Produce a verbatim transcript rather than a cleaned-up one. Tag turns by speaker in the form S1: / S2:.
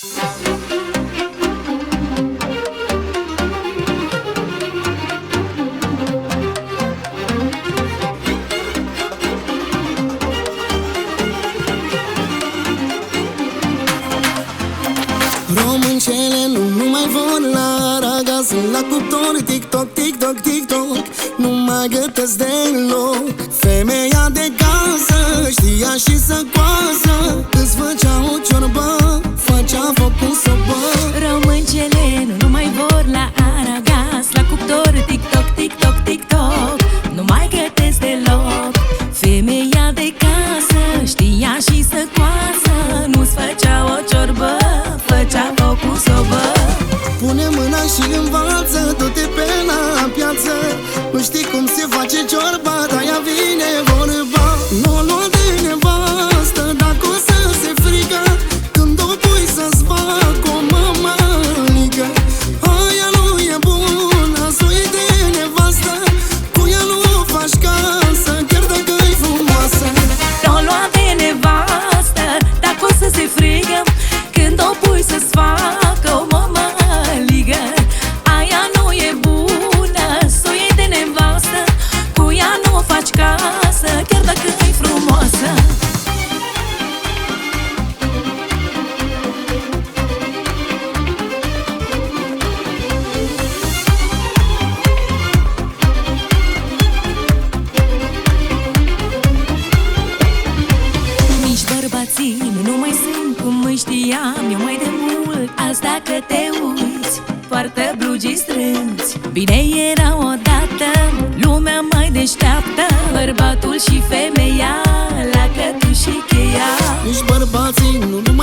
S1: Româncele nu, nu mai vor la aragaz, la cuptor, TikTok, TikTok, TikTok. Nu mai gătesc deloc. Femeia de casă știa și să coasă, îți făcea o ciorbă, făcea foc cu sobă.
S2: Româncele nu, nu mai vor la aragaz, la cuptor, TikTok, TikTok, TikTok. Nu mai gătesc deloc. Femeia de casă știa și să coasă, nu-ți făcea o ciorbă, făcea foc cu sobă.
S1: Pune mâna și învață, du-te pe la piață. Nu știi cum se face ciorba, dar ea vine vorba. Nu o lua de nevastă, dacă o să se frică când o pui să-ți facă o mămăligă. Aia nu e bună, să iei de nevastă, cu ea nu o faci casă, chiar dacă-i frumoasă.
S2: Nu o lua de nevastă, dacă o să se frică când o pui să-ți facă o mămăligă. Aia nu e bună, s-o iei de nevastă, cu ea nu o faci casă, chiar dacă-i frumoasă. Nici bărbații nu mai sunt cum îi știam eu mai de mult. Azi dacă te uiți, poartă blugi strânți. Bine era odată, lumea mai deșteaptă, bărbatul și femeia la cătuș și cheia.
S1: Nici bărbații nu